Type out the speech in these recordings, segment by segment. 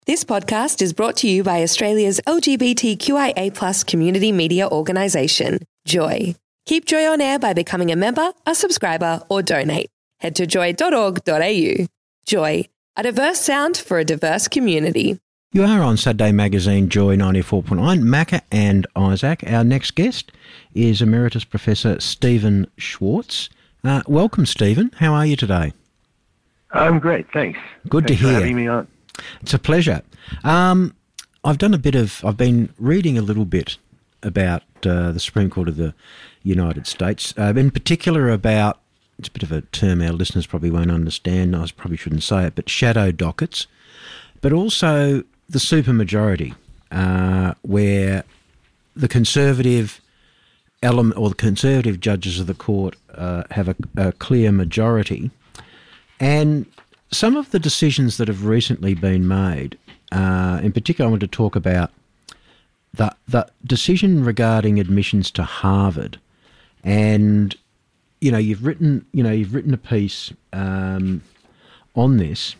This podcast is brought to you by Australia's LGBTQIA+ community media organisation, Joy. Keep Joy on air by becoming a member, a subscriber, or donate. Head to joy.org.au. Joy, a diverse sound for a diverse community. You are on Saturday Magazine Joy 94.9. Macca and Isaac. Our next guest is Emeritus Professor Stephen Schwartz. Welcome, Stephen. How are you today? I'm great, thanks. Good thanks to hear. For having me on. It's a pleasure. I've been reading a little bit about the Supreme Court of the United States, in particular about, it's a bit of a term our listeners probably won't understand, I probably shouldn't say it, but shadow dockets, but also the supermajority, where the conservative element or the conservative judges of the court have a clear majority. And some of the decisions that have recently been made, in particular I want to talk about the decision regarding admissions to Harvard. And you've written a piece on this.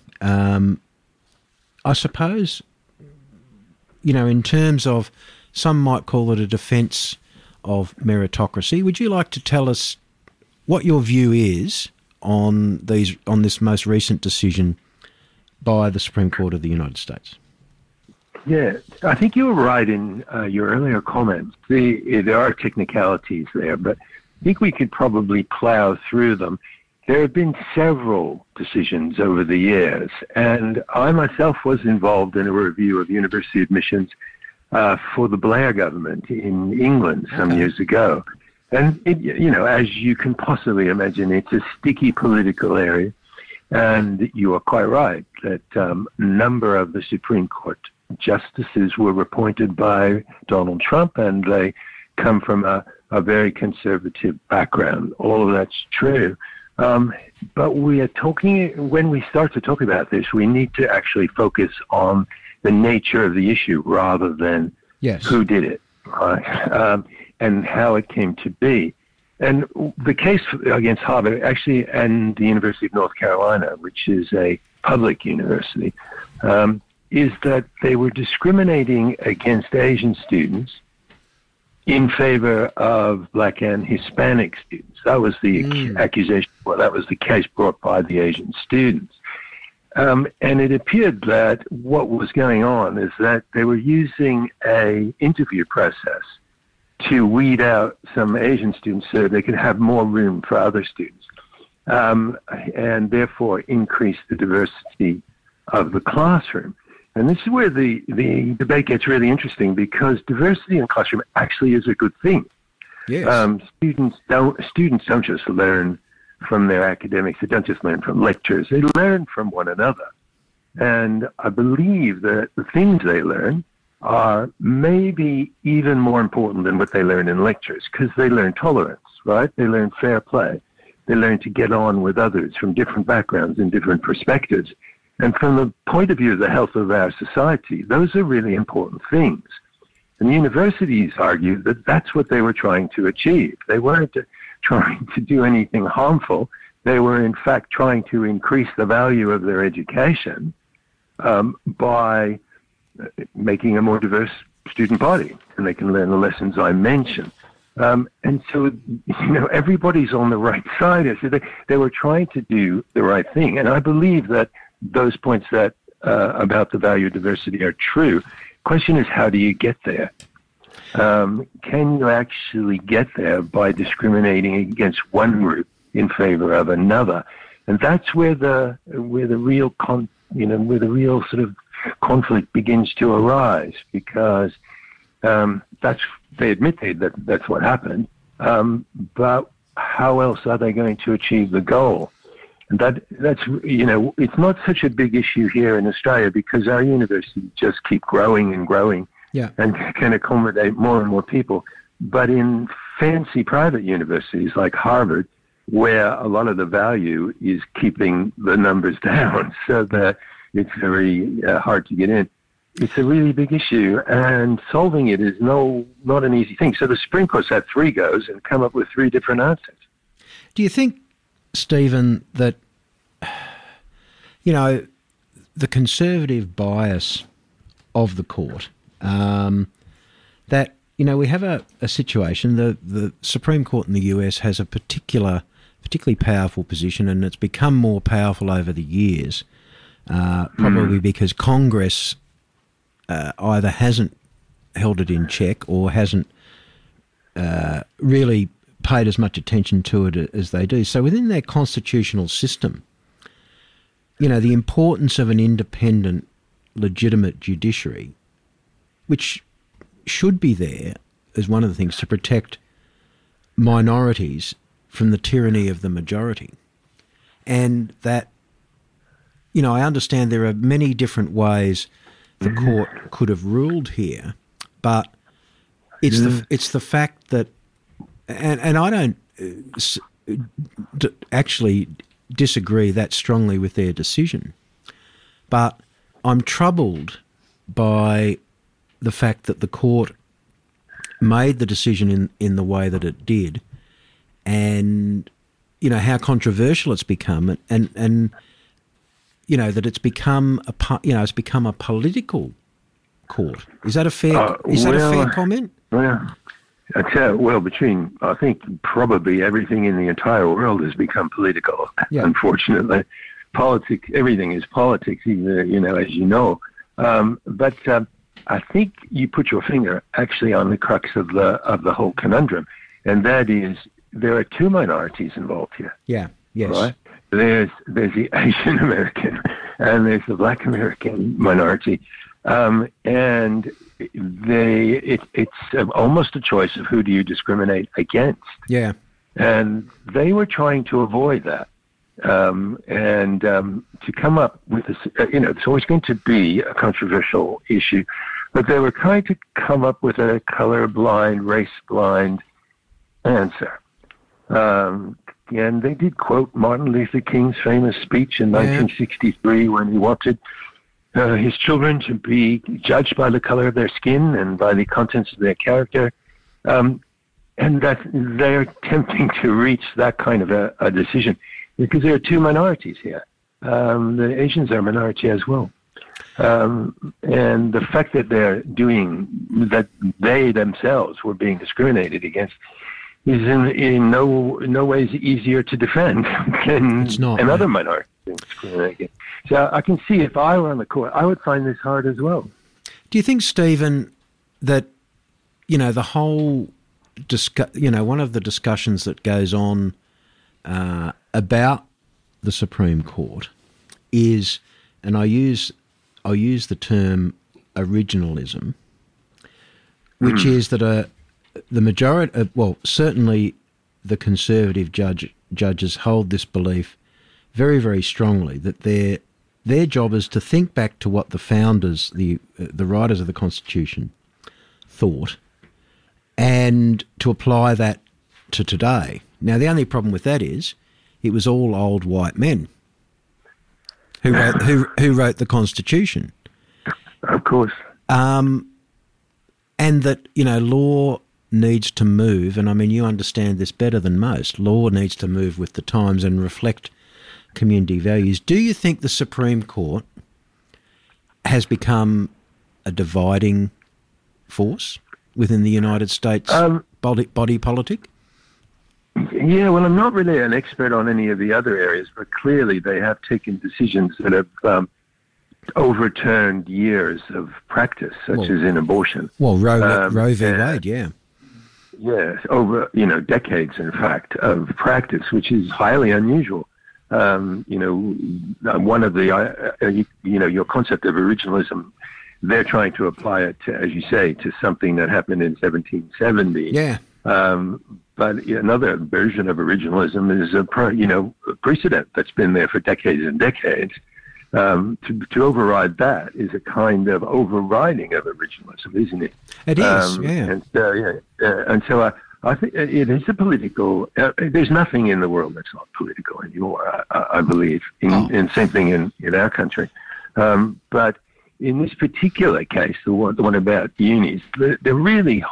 I suppose, in terms of, some might call it a defence of meritocracy. Would you like to tell us what your view is on this most recent decision by the Supreme Court of the United States? Yeah, I think you were right in your earlier comments. There are technicalities there, but I think we could probably plow through them. There have been several decisions over the years, and I myself was involved in a review of university admissions for the Blair government in England some years ago. And, as you can possibly imagine, it's a sticky political area. And you are quite right that a number of the Supreme Court justices were appointed by Donald Trump, and they come from a very conservative background. All of that's true. But when we start to talk about this, we need to actually focus on the nature of the issue rather than who did it, right? And how it came to be. And the case against Harvard, actually, and the University of North Carolina, which is a public university, is that they were discriminating against Asian students in favor of Black and Hispanic students. That was the accusation. Well, that was the case brought by the Asian students. And it appeared that what was going on is that they were using an interview process to weed out some Asian students so they could have more room for other students, and therefore increase the diversity of the classroom. And this is where the debate gets really interesting, because diversity in the classroom actually is a good thing. Yes. Students don't just learn from their academics. They don't just learn from lectures. They learn from one another. And I believe that the things they learn are maybe even more important than what they learn in lectures, because they learn tolerance, right? They learn fair play. They learn to get on with others from different backgrounds and different perspectives. And from the point of view of the health of our society, those are really important things. And universities argue that that's what they were trying to achieve. They weren't trying to do anything harmful. They were, in fact, trying to increase the value of their education by making a more diverse student body, and they can learn the lessons I mentioned. And so, everybody's on the right side. So they were trying to do the right thing. And I believe that those points that about the value of diversity are true. Question is, how do you get there? Can you actually get there by discriminating against one group in favor of another? And that's where the real sort of conflict begins to arise, because they admit that's what happened. But how else are they going to achieve the goal? And that's it's not such a big issue here in Australia, because our universities just keep growing and growing, and can accommodate more and more people. But in fancy private universities like Harvard, where a lot of the value is keeping the numbers down so that it's very hard to get in, it's a really big issue, and solving it is not an easy thing. So the Supreme Court's had 3 goes and come up with 3 different answers. Do you think, Stephen, that, the conservative bias of the court, that, you know, we have a situation, the Supreme Court in the US has a particularly powerful position, and it's become more powerful over the years, probably because Congress either hasn't held it in check or hasn't really paid as much attention to it as they do. So within their constitutional system, you know, the importance of an independent, legitimate judiciary, which should be there as one of the things to protect minorities from the tyranny of the majority. And that, you know, I understand there are many different ways the court could have ruled here, but it's the fact that, and I don't actually disagree that strongly with their decision, but I'm troubled by the fact that the court made the decision in the way that it did, and, you know, how controversial it's become, and you know, that it's become a political court. Is that a fair comment? Well, between, I think, probably everything in the entire world has become political. Yeah. Unfortunately, politics, everything is politics, you know, as you know. But I think you put your finger actually on the crux of the whole conundrum, and that is there are two minorities involved here. Yeah. Yes. Right. There's the Asian American and there's the Black American minority, and it's almost a choice of who do you discriminate against. Yeah. And they were trying to avoid that, and to come up with this. You know, it's always going to be a controversial issue, but they were trying to come up with a colorblind, race-blind answer. And they did quote Martin Luther King's famous speech in 1963 when he wanted his children to be judged by the color of their skin and by the contents of their character. And that they're attempting to reach that kind of a decision because there are two minorities here. The Asians are a minority as well. And the fact that they're doing that, they themselves were being discriminated against, is in no ways easier to defend than another minority being discriminated against. So I can see if I were on the court, I would find this hard as well. Do you think, Stephen, that, you know, the whole one of the discussions that goes on about the Supreme Court is, and I use the term originalism, which is that the majority, certainly the conservative judges hold this belief very, very strongly that their job is to think back to what the founders, the writers of the Constitution, thought, and to apply that to today. Now, the only problem with that is it was all old white men who wrote the Constitution. Of course. And that, you know, law needs to move, and I mean, you understand this better than most. Law needs to move with the times and reflect community values. Do you think the Supreme Court has become a dividing force within the United States body politic? Yeah, well, I'm not really an expert on any of the other areas, but clearly they have taken decisions that have overturned years of practice, such as in abortion. Well, Roe v. Wade, yeah. Yes, over, you know, decades, in fact, of practice, which is highly unusual. You know, one of the, you know, your concept of originalism, they're trying to apply it to, as you say, to something that happened in 1770. Yeah. But another version of originalism is a precedent that's been there for decades and decades. To override that is a kind of overriding of originalism, isn't it? It is, yeah. And so I think it is a political. There's nothing in the world that's not political anymore. I believe, and same thing in our country. But in this particular case, the one about unis, they're really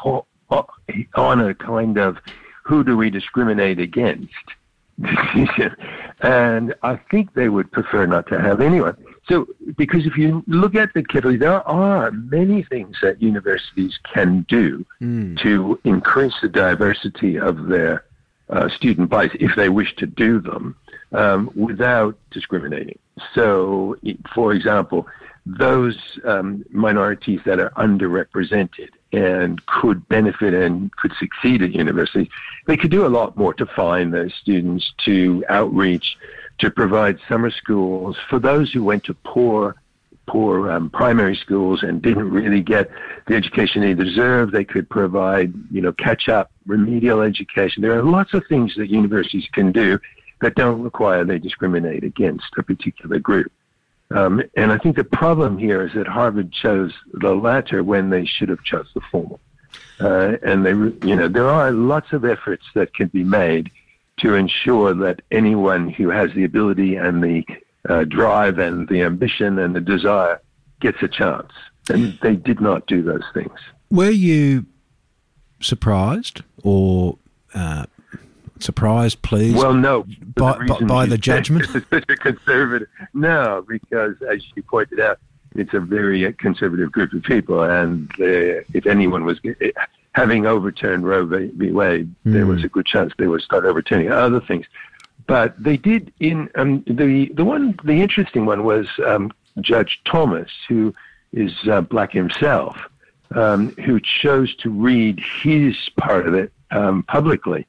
on a kind of who do we discriminate against decision. And I think they would prefer not to have anyone. So, because if you look at the category, there are many things that universities can do to increase the diversity of their student bodies if they wish to do them without discriminating. So, for example, those minorities that are underrepresented and could benefit and could succeed at universities, they could do a lot more to find those students, to outreach, to provide summer schools for those who went to poor primary schools and didn't really get the education they deserved. They could provide, catch-up remedial education. There are lots of things that universities can do that don't require they discriminate against a particular group. And I think the problem here is that Harvard chose the latter when they should have chose the former. And there are lots of efforts that can be made to ensure that anyone who has the ability and the drive and the ambition and the desire gets a chance. And they did not do those things. Were you surprised or pleased? Well, no. By the judgment? It's such a conservative. No, because as you pointed out, it's a very conservative group of people, and if anyone was having overturned Roe v. Wade, there was a good chance they would start overturning other things. But they did. In the interesting one was Judge Thomas, who is black himself, who chose to read his part of it publicly.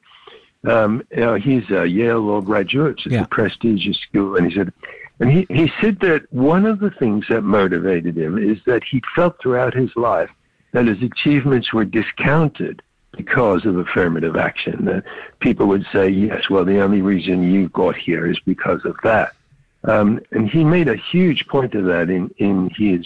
He's a Yale law graduate. It's a prestigious school, and he said that one of the things that motivated him is that he felt throughout his life that his achievements were discounted because of affirmative action. That people would say, yes, well, the only reason you got here is because of that. And he made a huge point of that in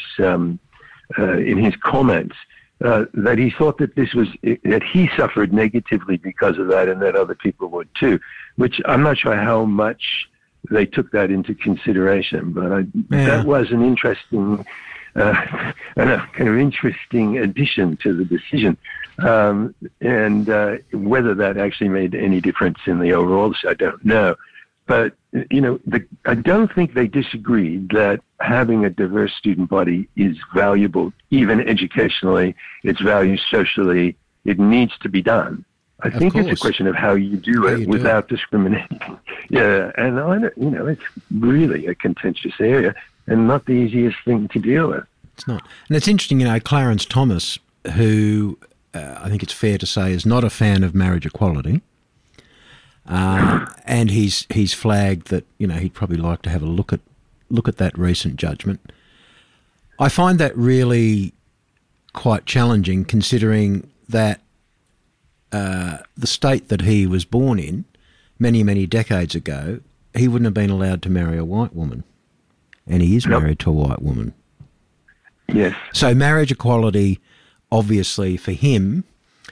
his comments, that he thought that that he suffered negatively because of that, and that other people would too, which I'm not sure how much they took that into consideration, but that was an interesting, kind of interesting addition to the decision. And whether that actually made any difference in the overall, I don't know. But, I don't think they disagreed that having a diverse student body is valuable, even educationally. It's valued socially. It needs to be done. I think it's a question of how you do it without discriminating. Yeah, and it's really a contentious area and not the easiest thing to deal with. It's not. And it's interesting, Clarence Thomas, who I think it's fair to say is not a fan of marriage equality, and he's flagged that he'd probably like to have a look at that recent judgment. I find that really quite challenging, considering that the state that he was born in many, many decades ago, he wouldn't have been allowed to marry a white woman, and he is married to a white woman. Yes. So marriage equality, obviously, for him,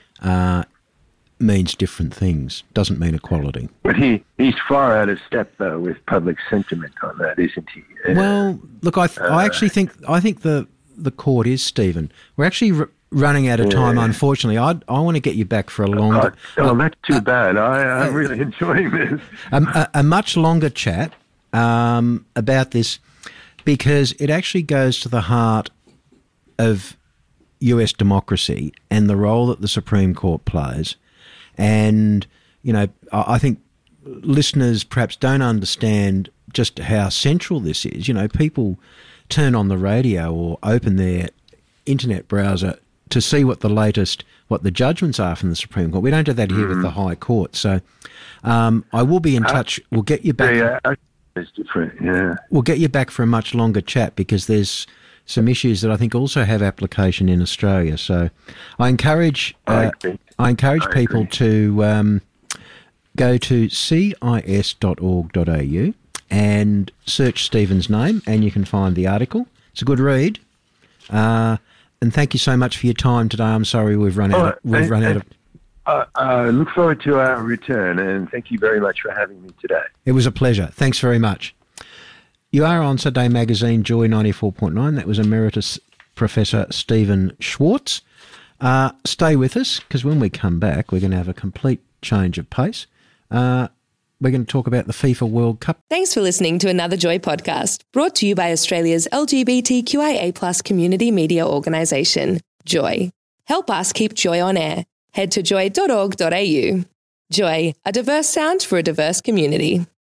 means different things. Doesn't mean equality. But he's far out of step, though, with public sentiment on that, isn't he? Well, look, I actually think the court is, Stephen. We're actually running out of time, unfortunately. I want to get you back for a longer... that's too bad. I'm really enjoying this. A much longer chat about this, because it actually goes to the heart of US democracy and the role that the Supreme Court plays. And, I think listeners perhaps don't understand just how central this is. People turn on the radio or open their internet browser to see what the judgments are from the Supreme Court. We don't do that here with the High Court. So I will be in touch. We'll get you back. It's different, yeah. We'll get you back for a much longer chat, because there's some issues that I think also have application in Australia. So I encourage people to go to cis.org.au and search Stephen's name, and you can find the article. It's a good read. And thank you so much for your time today. I'm sorry we've run out of... I look forward to our return, and thank you very much for having me today. It was a pleasure. Thanks very much. You are on Saturday Magazine, Joy 94.9. That was Emeritus Professor Stephen Schwartz. Stay with us, because when we come back, we're going to have a complete change of pace. we're going to talk about the FIFA World Cup. Thanks for listening to another Joy podcast, brought to you by Australia's LGBTQIA+ community media organisation, Joy. Help us keep Joy on air. Head to joy.org.au. Joy, a diverse sound for a diverse community.